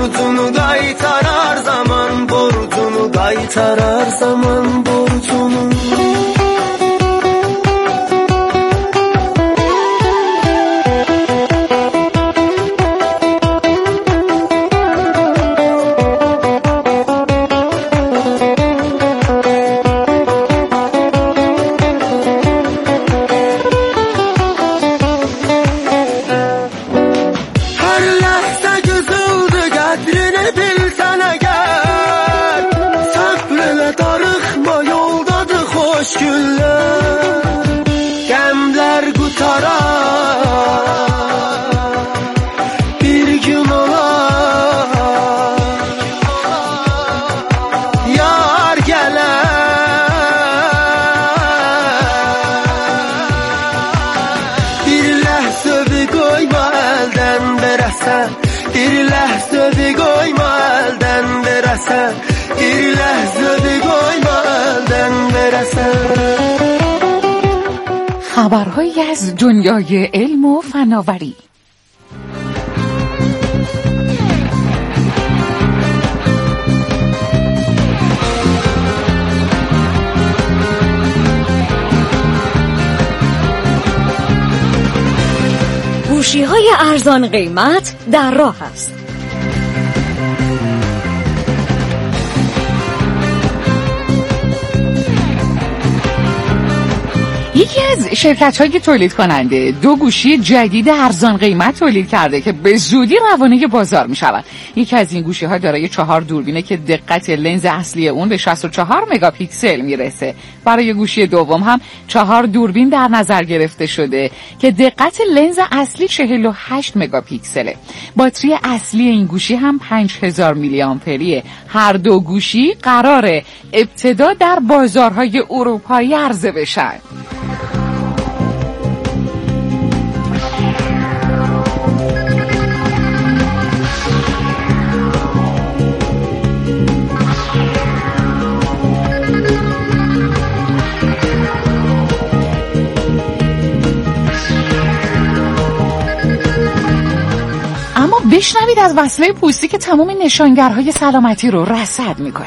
borcunu qaytarar zaman, borcunu qaytarar zaman, borcunu. خبرهایی از دنیای علم و فناوری. گوشی‌های ارزان قیمت در راه است. یکی از شرکت‌های تولید کننده 2 گوشی جدید ارزان قیمت تولید کرده که به زودی روانه بازار می‌شوند. یکی از این گوشی‌ها دارای 4 دوربینه که دقت لنز اصلی اون به 64 مگاپیکسل میرسه. برای گوشی دوم هم 4 دوربین در نظر گرفته شده که دقت لنز اصلی 48 مگاپیکسله. باتری اصلی این گوشی هم 5000 میلی آمپریه. هر 2 گوشی قراره ابتدا در بازارهای اروپایی عرضه بشن. بشنوید از وصله پوستی که تمام نشانگرهای سلامتی رو رصد میکنه.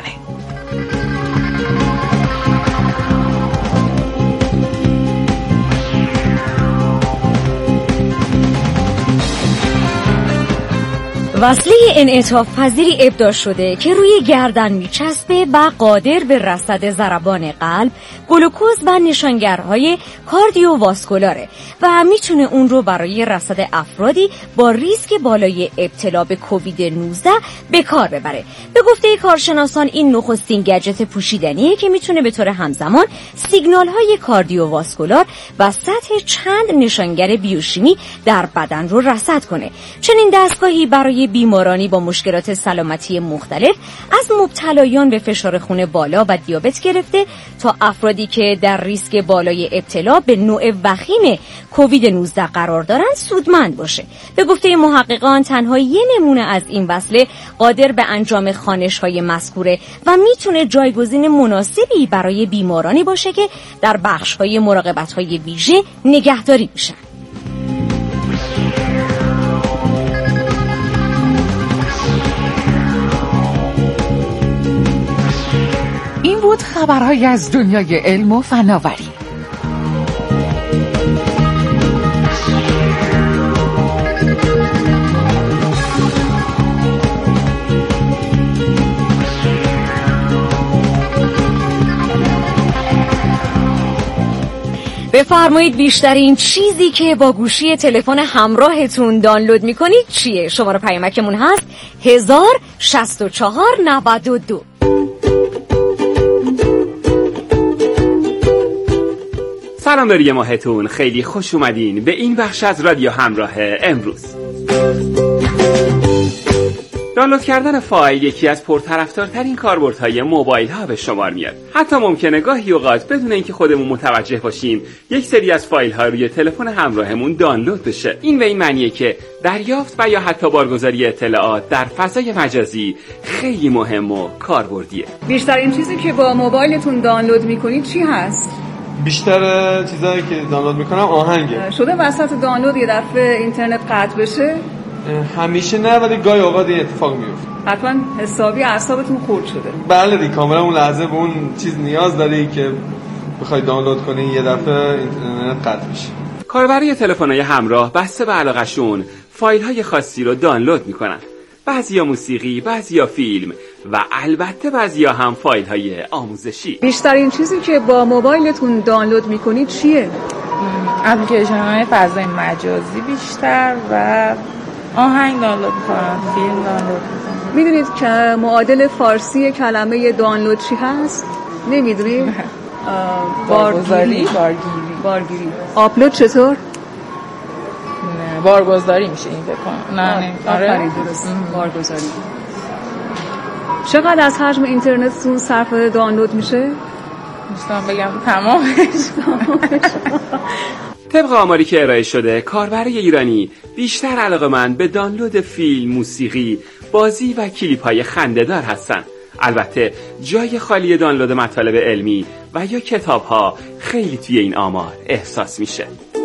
وصله انعطاف پذیری ابداع شده که روی گردن میچسبه و قادر به رصد ضربان قلب، گلوکوز و نشانگرهای کاردیوواسکولاره و میتونه اون رو برای رصد افرادی با ریسک بالای ابتلا به کووید 19 به کار ببره. به گفته کارشناسان این نخستین گجت پوشیدنیه که میتونه به طور همزمان سیگنالهای کاردیوواسکولار و سطح چند نشانگر بیوشیمی در بدن رو رصد کنه. چنین دستگاهی برای بیمارانی با مشکلات سلامتی مختلف از مبتلایان به فشار خون بالا و دیابت گرفته تا افرادی که در ریسک بالای ابتلا به نوع وخیم کووید 19 قرار دارن سودمند باشه. به گفته محققان تنها یه نمونه از این وصله قادر به انجام خوانش‌های مذکوره و میتونه جایگزین مناسبی برای بیمارانی باشه که در بخش‌های مراقبت‌های ویژه نگهداری میشن. این بود خبرهای از دنیای علم و فناوری. بفرمایید بیشترین چیزی که با گوشی تلفن همراهتون دانلود میکنید چیه؟ شماره پیامکمون هست 106492. سلام داری ماهتون، خیلی خوش اومدین به این بخش از رادیو همراه امروز. دانلود کردن فایل یکی از پرطرفدارترین کاربردهای موبایل ها به شمار میاد. حتی ممکنه گاهی اوقات بدون اینکه خودمون متوجه باشیم یک سری از فایل ها روی تلفن همراهمون دانلود بشه. این به این معنیه که دریافت و یا حتی بارگذاری اطلاعات در فضای مجازی خیلی مهم و کاربردیه. بیشترین چیزی که با موبایلتون دانلود میکنید چی هست؟ بیشتر چیزایی که دانلود میکنم آهنگه. شده وسط دانلود یه دفعه اینترنت قطع بشه؟ همیشه نه، ولی گاهی اوقات این اتفاق میفته. حتما حسابی اعصابتون خورد شده. بله دیگه، کاملا اون لحظه به اون چیز نیاز داری که بخوای دانلود کنی، یه دفعه اینترنت قطع میشه. کاربری تلفن‌های همراه بسته به علاقه‌شون فایل‌های خاصی رو دانلود میکنن. بعضیا موسیقی، بعضیا فیلم و البته بعضیا هم فایل‌های آموزشی. بیشترین چیزی که با موبایلتون دانلود میکنید چیه؟ اپلیکیشن‌های فضای مجازی بیشتر و آهنگ دانلود میکنم، فیلم دانلود میکنم. میدونید که معادل فارسی کلمه دانلود چی هست؟ نمیدونید؟ بارگذاری. بارگیری. آپلود چطور؟ نه، بارگذاری میشه این بکنم. نه آره درست. بارگذاری. چقدر از حجم اینترنتتون صرف دانلود میشه؟ دوستان بگم تمامش. طبق آماری که ارائه شده، کاربرای ایرانی بیشتر علاقه‌مند به دانلود فیلم، موسیقی، بازی و کلیپ‌های خنده‌دار هستن. البته جای خالی دانلود مطالب علمی و یا کتاب‌ها خیلی توی این آمار احساس میشه.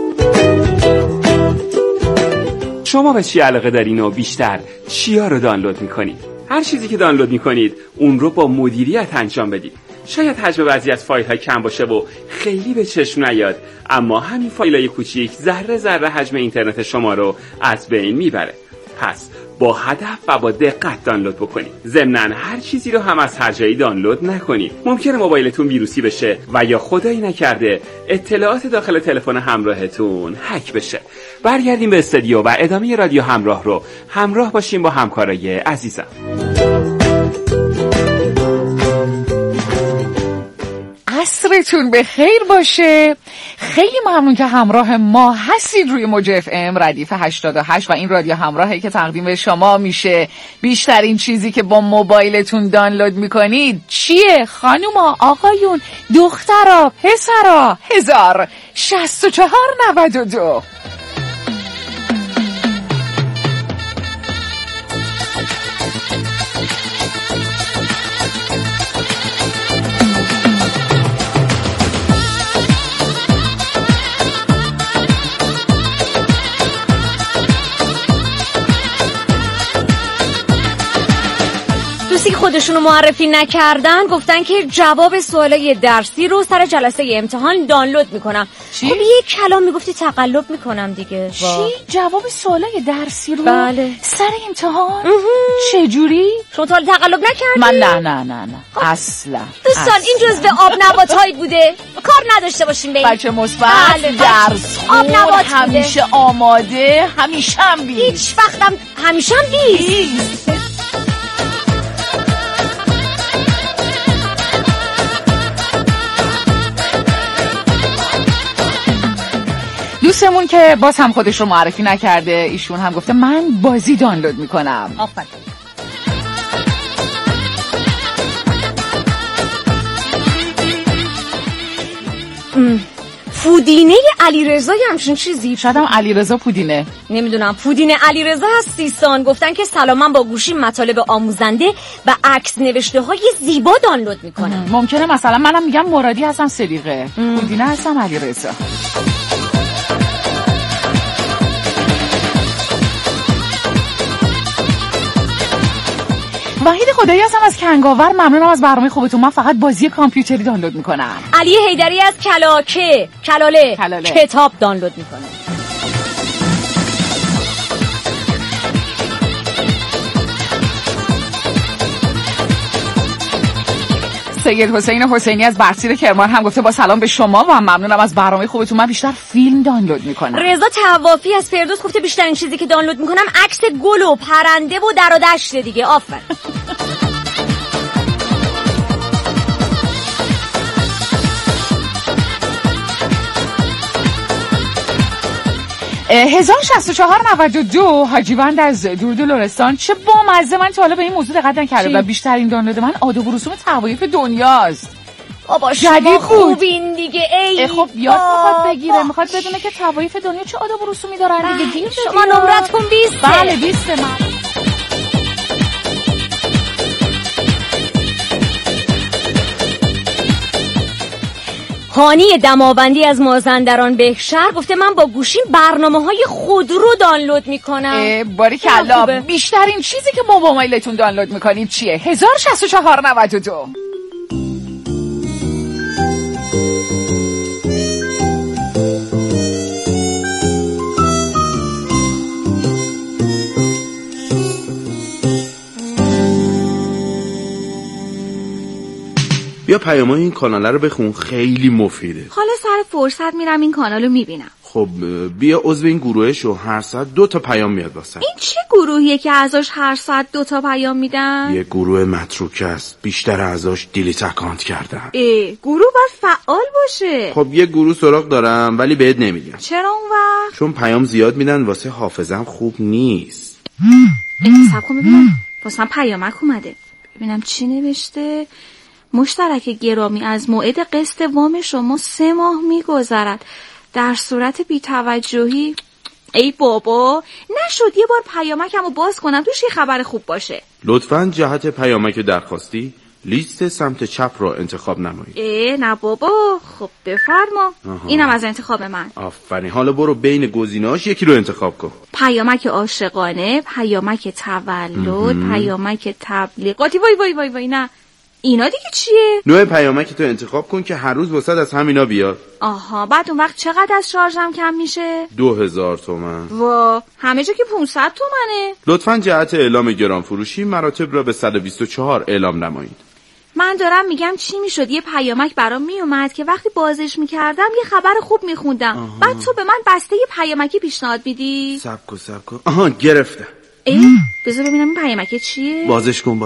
شما به چی علاقه دارین و بیشتر چیا رو دانلود میکنید؟ هر چیزی که دانلود میکنید اون رو با مدیریت انجام بدید. شاید حجم بعضی از فایل‌ها کم باشه و خیلی به چشم نیاد، اما همین فایل‌های کوچیک ذره ذره حجم اینترنت شما رو از بین میبره. پس با هدف و با دقت دانلود بکنید. ضمناً هر چیزی رو هم از هر جایی دانلود نکنید. ممکنه موبایلتون ویروسی بشه و یا خدایی نکرده اطلاعات داخل تلفن همراهتون هک بشه. برگردیم به استودیو و ادامه رادیو همراه رو همراه باشیم با همکارای عزیزم. عصرتون به خیر باشه. خیلی ممنون که همراه ما هستید روی موج اف ام ردیف 88 و این رادیو همراهی که تقدیم به شما میشه. بیشترین چیزی که با موبایلتون دانلود میکنید چیه؟ خانوما، آقایون، دخترا، پسرا. 106492. دوستی که خودشونو معرفی نکردن گفتن که جواب سوالای درسی رو سر جلسه امتحان دانلود میکنم. چی؟ خب یه کلام میگفتی تقلب میکنم دیگه. چی؟ جواب سوالای درسی رو؟ بله. سر امتحان؟ چجوری؟ شما تا حالا تقلب نکردی؟ من نه اصلا. دوستان این جزو آب نباتایی بوده، کار نداشته باشیم به این. بچه مثبت، بله، درس آب نبات همیشه بوده. آماده، همیشه هم بیست. هیچ وقتم همیشه هم بیست. دوستمون که باز هم خودش رو معرفی نکرده، ایشون هم گفته من بازی دانلود میکنم. آفرین. پودینه علیرضا همچین چیزی. شاید هم علیرضا پودینه. نمیدونم. پودینه علیرضا از سیستان گفتن که سلام، من با گوشی مطالب آموزنده و عکس نوشته های زیبا دانلود میکنم. ممکنه مثلا منم میگم مرادی هستم صدیقه، پودینه هستم علیرضا. وحید خدایی هستم از کنگاور. ممنونم از برنامه خوبتون. من فقط بازی کامپیوتری دانلود میکنم. علی حیدری از کلاله کتاب دانلود میکنه. سید حسین حسینی از برسیر کرمان هم گفته با سلام به شما و ممنونم از برنامه خوبتون. من بیشتر فیلم دانلود میکنم. رضا توافی از فردوس گفته بیشترین چیزی که دانلود میکنم عکس گل و پرنده و در و دشت دیگه. آفرین. 106492 حاجیوند از درود لرستان. چه بامزه. من تا حالا به این موضوع دقت نکردم و بیشترین دانلود من آداب و رسوم توایف دنیاست. بابا شما خوبین دیگه. ای خب یاد میخواد بگیره، میخواد بدونه که توایف دنیا چه آداب و رسومی دارن دیگه. دیر شما نمرتون 20. بله 20 من. هانی دماوندی از مازندران بهشهر گفته من با گوشیم برنامه‌های خودرو دانلود میکنم. باریکلا. بیشترین چیزی که با موبایلتون دانلود میکنید چیه؟ 106492. بیا پیامای این کانال رو بخون، خیلی مفیده. حالا سر فرصت میرم این کانالو میبینم. خب بیا عضو این گروه شو، هر ساعت 2 تا پیام میاد واسه. این چه گروهیه که اعضاش هر ساعت 2 تا پیام میدن؟ یه گروه متروک است، بیشتر اعضاش دیلیت اکانت کردن. گروه باید فعال باشه. خب یه گروه سراغ دارم ولی بهت نمیگم. چرا اون وقت؟ چون پیام زیاد میدن واسه حافظم خوب نیست. انتصاب کن ببینم واسه پیامک اومده، ببینم چی نوشته. مشترک گرامی، از موعد قسط وام شما 3 ماه میگذرد. در صورت بی‌توجهی. ای بابا، نشد یه بار پیامکمو باز کنم توش یه خبر خوب باشه. لطفاً جهت پیامک درخواستی لیست سمت چپ رو انتخاب نمایید. نه بابا، خب بفرما. اینم از انتخاب من. آفرین. حالا برو بین گزینه‌هاش یکی رو انتخاب کن. پیامک عاشقانه، پیامک تولد، پیامک تبلیغاتی. وای وای وای وای، نه اینا دیگه چیه؟ نوع پیامک تو انتخاب کن که هر روز واسه از همینا بیاد. آها، بعد اون وقت چقدر از شارژم کم میشه؟ 2000 تومان. وا، همه جا که 500 تومنه. لطفاً جهت اعلام گران فروشی مراتب را به 124 اعلام نمایید. من دارم میگم چی میشد یه پیامک برام میومد که وقتی بازش میکردم یه خبر خوب میخوندم. بعد تو به من بسته یه پیامکی پیشنهاد میدی؟ سب کن. آها، گرفتم. بذار ببینم این پیامک چیه؟ بازش کن.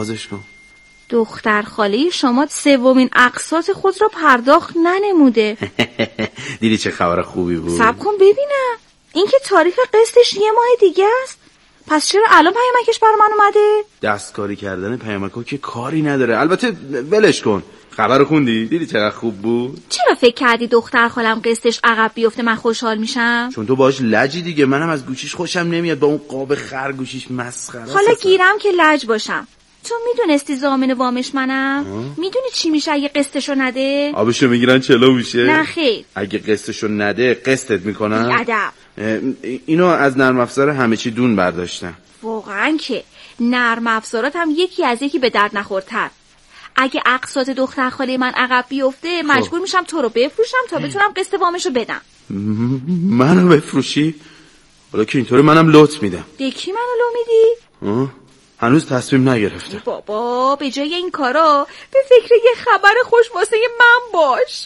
دختر خاله شما 3مین اقساط خود را پرداخت ننموده. دیدی چه خبر خوبی بود؟ صبر کن ببینم. این که تاریخ قسطش 1 ماه دیگه است. پس چرا الان پیامکش برای من اومده؟ دستکاری کردن پیامک‌ها که کاری نداره. البته ولش کن. خبر خوندی؟ دیدی چقدر خوب بود؟ چرا فکر کردی دختر خالم قسطش عقب بیفته من خوشحال میشم؟ چون تو باهاش لجی دیگه. منم از گوشیش خوشم نمیاد، با اون قاب خرگوشیش مسخره است. حالا گیرم که لج باشم. تو میدونستی ضامن وامش منم؟ میدونی چی میشه اگه قسطشو نده؟ آبشو میگیرن چلو میشه؟ نه خیر. اگه قسطشو نده قسطت میکنن؟ بیادب. اینو از نرم افزار همه چی دون برداشتن. واقعا که نرم افزارات هم یکی از یکی به درد نخورتر. اگه اقساط دختر خاله من عقب بیفته مجبور میشم تو رو بفروشم تا بتونم قسط وامشو بدم. منو بفروشی؟ حالا که اینطوری منم لط میدم. به کی منو لو میدی؟ هنوز تصمیم نگرفتم. بابا به جای این کارا به فکر یه خبر خوش واسه من باش.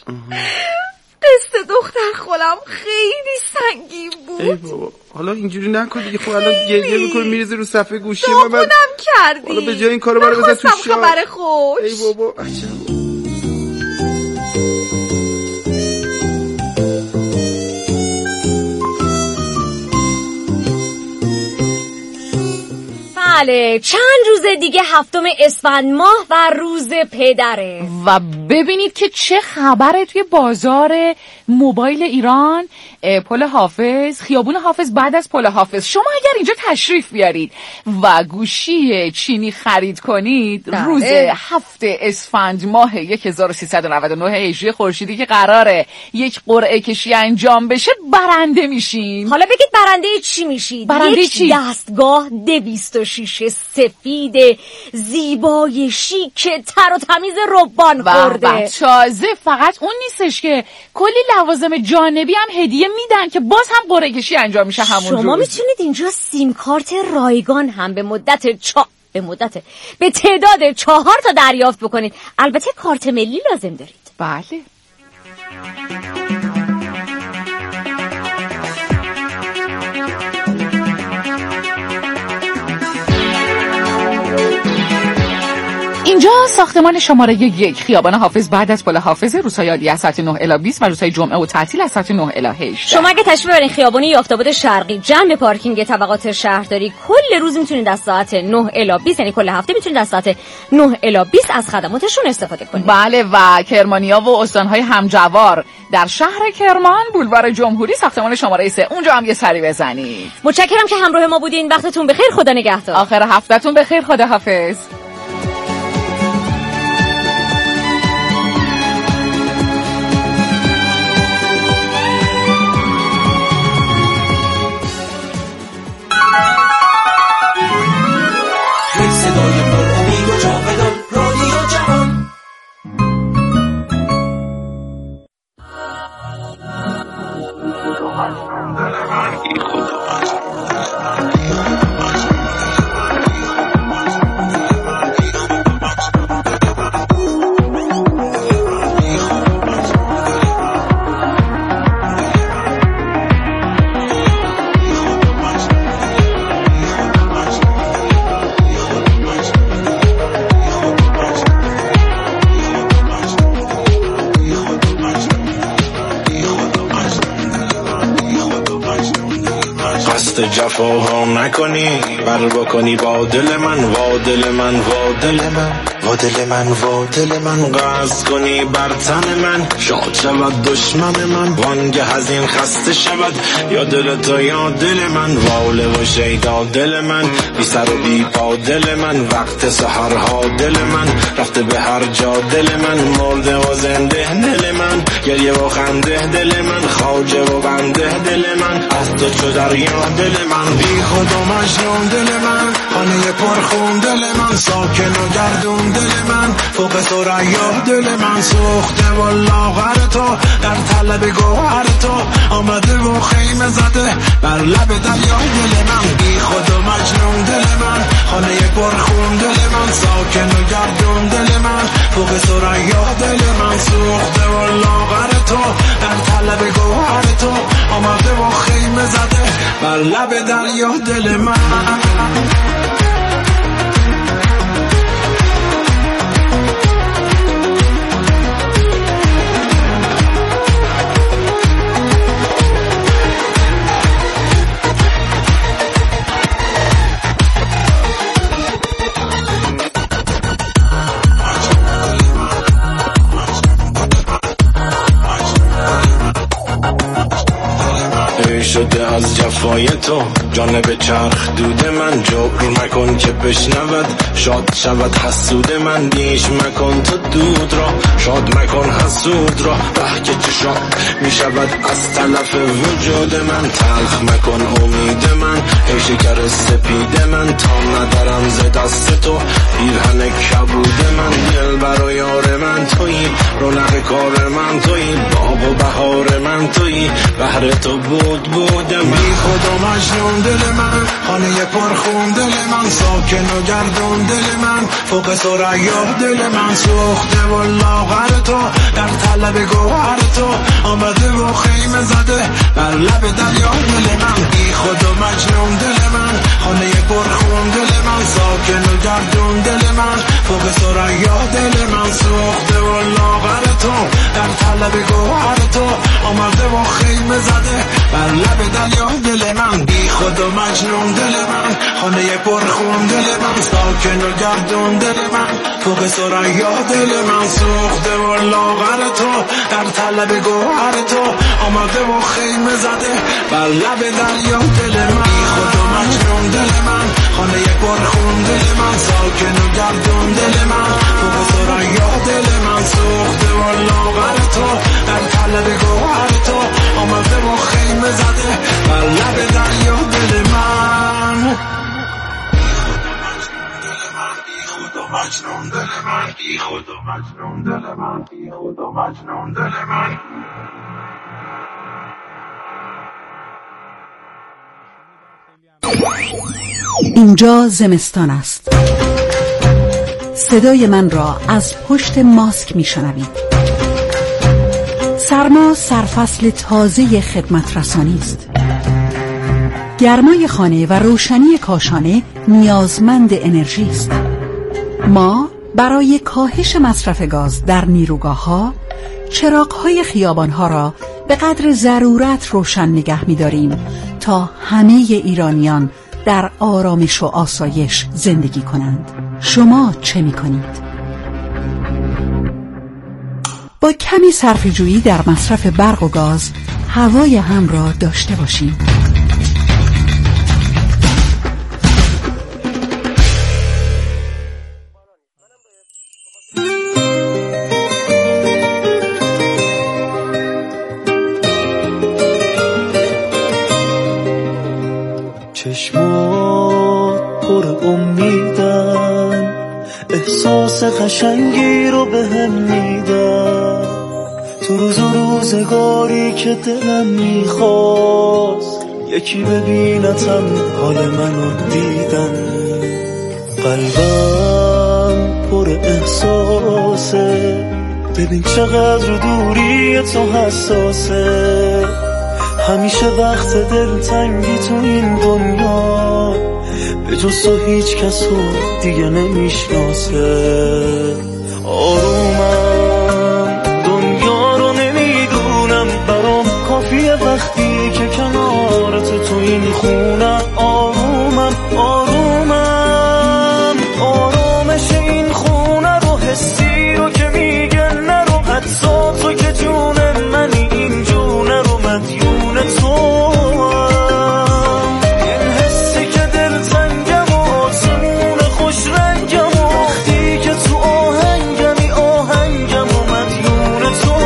قسط دختر خالم خیلی سنگین بود. ای بابا، حالا اینجوری نکن دیگه. خب الان گریه میکنی میریزی رو صفحه گوشی من کردی. حالا به جای این کارو برو بزن تو شام. خبر خوش. ای بابا عجب. بله، چند روز دیگه 7 اسفند ماه و روز پدره. و ببینید که چه خبره توی بازار موبایل ایران. پل حافظ، خیابون حافظ، بعد از پل حافظ شما اگر اینجا تشریف بیارید و گوشی چینی خرید کنید روز 7 اسفند ماه 1399 هجری خورشیدی که قراره یک قرعه کشی انجام بشه برنده میشین. حالا بگید برنده چی میشید؟ برنده چی؟ دستگاه 206 سفید زیبای شیک تر و تمیز ربان خورده. تازه فقط اون نیستش که کلی لوازم جانبی هم هدیه میدن که باز هم قرعه کشی انجام میشه همون روز. شما میتونید اینجا سیم کارت رایگان هم به تعداد 4 تا دریافت بکنید. البته کارت ملی لازم دارید. بله. اینجا ساختمان شماره 1 خیابان حافظ بعد از پل حافظ، روزهای عادی از ساعت 9 الی 20 و روزهای جمعه و تعطیل از ساعت 9 الی 18. شما اگه تشریف ببرین خیابانی یافت‌آباد شرقی جمع پارکینگ طبقات شهرداری کل روز میتونید از ساعت 9 الی 20 یعنی کل هفته میتونید از ساعت 9 الی 20 از خدماتشون استفاده کنید. بله و کرمانیا و استان‌های همجوار در شهر کرمان بولوار جمهوری ساختمان شماره 3 اونجا هم یه سری بزنید. متشکرم که همراه ما بودین. وقتتون بخیر. خدا نگهدار. آخر هفتهتون بخیر. خدا حافظ. جفاها نکنی، بر بکنی با دل من، وا دل من، وا دل من، وا دل من، وا دل من، قصد کنی بر تن من، شاد شود دشمن من، وانگه از این خسته شود یا دل تو یا دل من، واله و شیدا دل من، بی سر و بی پا دل من، وقت سحرها دل من، رفته به هر جا دل من، مرده و زنده دل من، گریه و خنده دل من، خواجه و بنده دل من، از تو چو دریا دل من، بی خود و مجنون دل من، خانه پرخون دل من، ساکن و گردون دل من، فوق ثریا دل من، سوخته و لاغر تو، در طلب گوهر تو، آمده و خیمه زده بر لب دریا دل من، بی خود و مجنون دل من، خانه پرخون دل من، ساکن و گردون دل من، فوق ثریا دل من، سوخته و لاغر تو، در طلب گوهر تو، آمده و خیمه زده بر لب دریا دل من. شده از جفای تو جانب چرخ دود من، جبر مکن که بشنود شاد شود حسود من، دیش مکن تو دود را شاد مکن حسود را، ره که شاد می شود از تلف وجود من، تلخ مکن امید من ای شکر سپید من، تا ندارم ز دست تو پیرهن کبود من، دل بر و یار من تویی، رونق کار من تویی، باغ و بهار من تویی، بهر تو بود بودم، بی خود و مجنون دل من، خانه پرخون دل من، ساکن و گردون دل من، فوق ثریا دل من، سوخته و لاغر تو، در طلب گوهر تو، آمده و خیمه زده بر لب دریا دل من، بی خود و مجنون دل من، خانه پرخون دل من، ساکن و گردون دل من، فوق ثریا دل من، سوخته و لاغر تو، در طلب گوهر تو، آمده و خیمه زده بر لب دریا دل من، بی خود و مجنون دل من، خانه پرخون دل من، ساکن و گردون دل من، فوق ثریا دل من، سوخته و لاغر تو، در طلب گوهر تو، آمده و خیمه زده بر لب دریا دل من، بی خود و مجنون دل من، خانه پرخون دل من، ساکن و گردون دل من، فوق ثریا دل من، سوخته و لاغر تو، در طلب گوهر تو، آمده و خیمه زده بر لب دریا دل من. بی خود و مجنون دل من، بی خود و مجنون دل من، بی خود و مجنون دل من. اینجا زمستان است. صدای من را از پشت ماسک میشنوید. سرما سرفصل تازه خدمت رسانی است. گرمای خانه و روشنی کاشانه نیازمند انرژی است. ما برای کاهش مصرف گاز در نیروگاه‌ها چراغ‌های خیابان‌ها را به قدر ضرورت روشن نگه می‌داریم تا همه ایرانیان در آرامش و آسایش زندگی کنند. شما چه می‌کنید؟ با کمی صرفه‌جویی در مصرف برق و گاز هوای هم را داشته باشیم. چشمات پر امیدن، احساس قشنگی رو به هم میدن، تو روز و روزگاری که دلم میخواست یکی ببینتم حال منو دیدن. قلبم پر احساسه، ببین چقدر دوری تو حساسه، همیشه وقت دلتنگی تو این دنیا به جز تو هیچ کس رو دیگه نمیشناسه. آرومم دنیا رو نمیدونم، برام کافیه وقتی که کنار تو این خونم. حسی رو که میگه نرو، حتی تو که جون منی این جونه رو مدیون تو. این حسی که دل تنگم و آسمون خوش رنگم و وقتی که تو آهنگمی آهنگم و مدیون تو.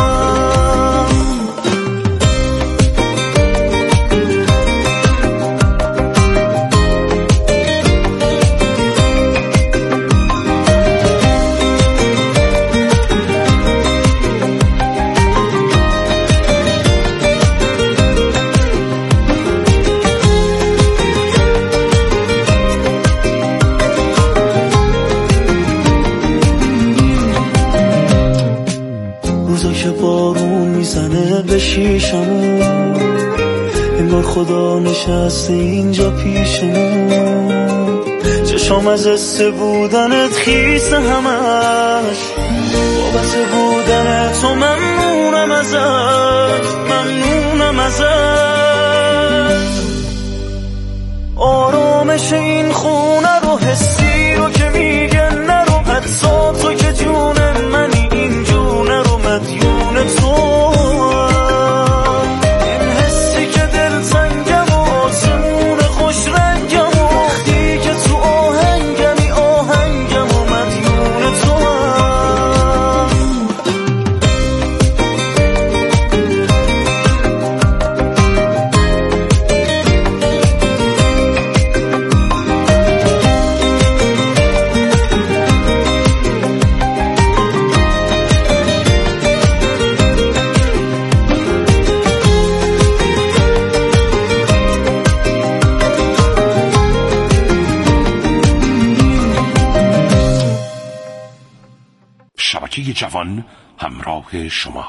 روزا که بارون میزنه به شیشمون، انگار خدا نشسته اینجا پیشمون. چشام از حس بودنت خیسه همش، بابت بودن تو ممنونم ازش، ممنونم ازش. آرامش این خونه رو، حسی رو که میگه نرو، حتی تو که جون منی این جونه رو مدیون تو. این حسی که دل تنگم و آسمون خوش رنگم و وقتی که تو آهنگمی آهنگم و مدیون تو. شبکه جوان همراه شما.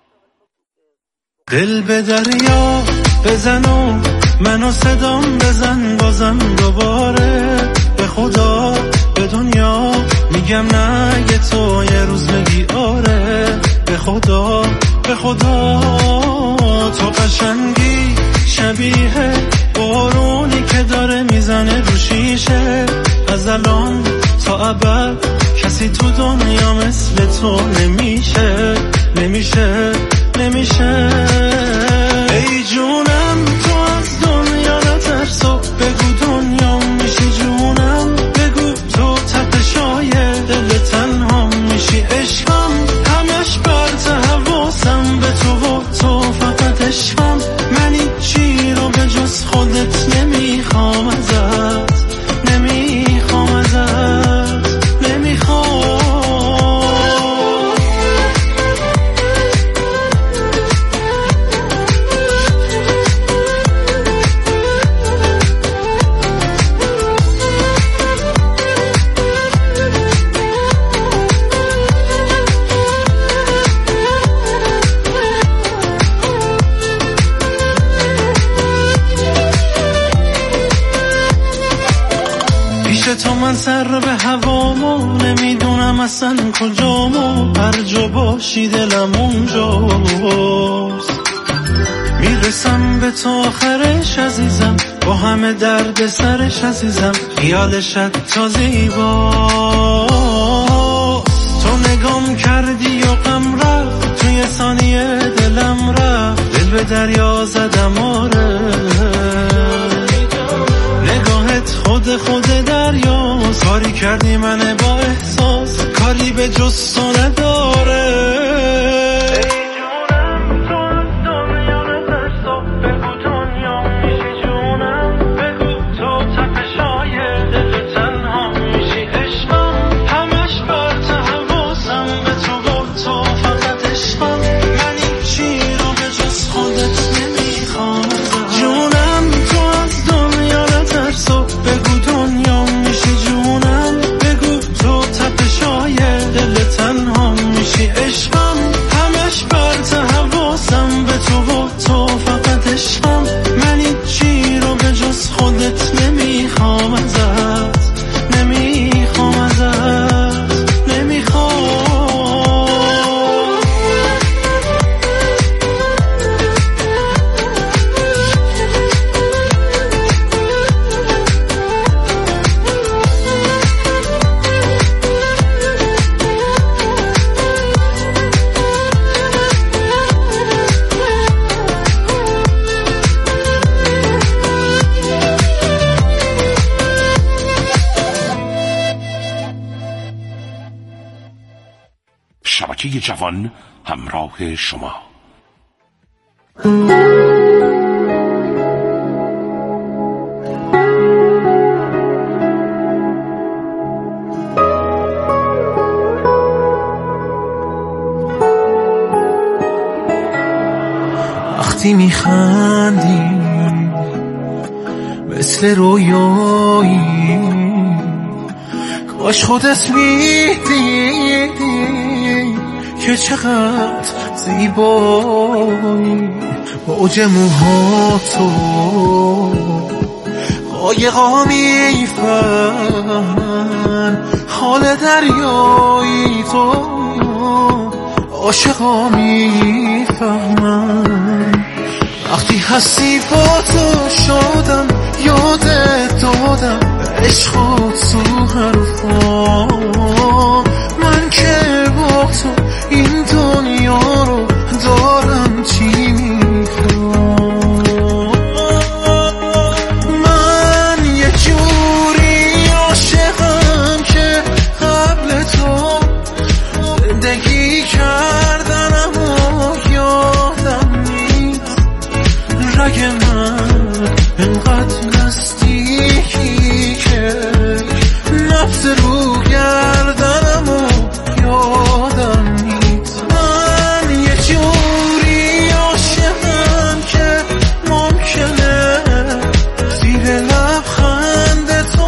دل به دریا بزن و منو صدام بزن بازم دوباره. به خدا به دنیا میگم نه یه تو یه روز بگی آره. به خدا به خدا تو قشنگی شبیه بارونی که داره میزنه رو شیشه. از الان تا ابد کسی تو دنیا مثل تو نمیشه نمیشه نمیشه. ای جونم تو از دنیا نترسو، بگو دنیا میشی جونم، بگو تو تپشای دل تنها میشی عشقم. همش برت حواسم به تو و تو فقط عشقم. منی چی رو به جز خودت نمیخوام ازت، نمیخوام ازت، نمیخوام. تو من سر به هوامو نمیدونم اصلا کجامو، هر جا باشی دلم اونجاست. میرسم به تو آخرش عزیزم، با همه درد سرش عزیزم، خیالشت تا زیباست. تو نگام کردی و غم رفت، توی ثانیه دلم رفت، دل به دریا زدم آره. نگاهت خود دریا، کاری کردی من با احساس، کاری به جز تو نداره. تنها شبکه جوان همراه شما. وقتی میخندی مثل رویایی، کاش خودت میدیدی که چقدر زیبایی. موج موهاتو قایقا میفهمن، حال دریایی تو عاشقا میفهمن. وقتی هستی با تو شدم، یادت دادم عشق و تو حرفا. من که با تو این دنیا رو دارم چی میخوام. من یه جوری عاشقم که قبل تو زندگی کردنم و یادم نیست. رگ من انقدر نزدیکی که نفس رو گردنم و یادم نیست. من یه جوری عاشقم که ممکنه زیر لبخند تو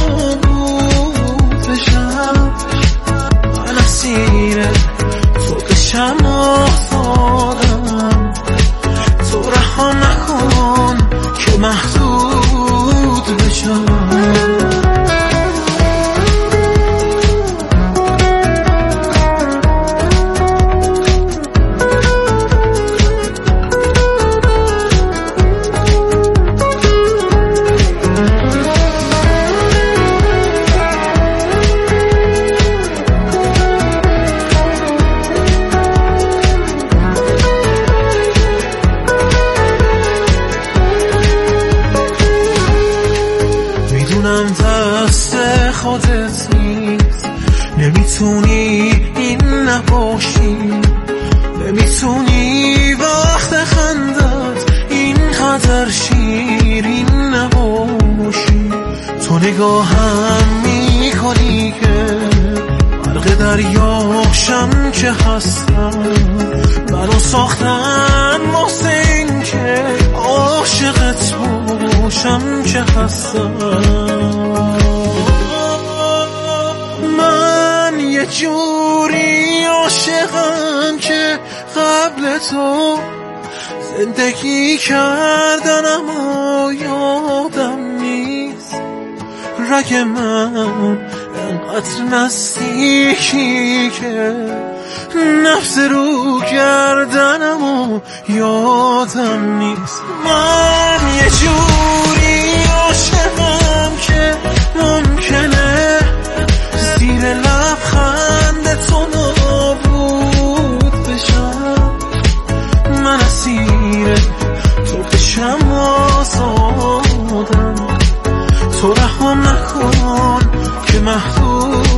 نابود بشم. من اسیر تو قشم آزادم، تو رها نکن که محدود بشم. دست خودت نیست، نمیتونی این نباشی، نمیتونی وقت خندت اینقدر شیرین نباشی. تو نگاهم میکنی که غرق دریاشم که هستم. منو ساختن واسه این که عاشقت باشم که هستم. من یه جوری عاشقم که قبل تو زندگی کردنم و یادم نیست. رگ من انقدر نزدیکی که نفس رو گردنم و یادم نیست. من یه جوری عاشقم که ممکنه زیر لبخند تو نابود بشم. من اسیر تو قشم آزادم، تو رها نکن که محدود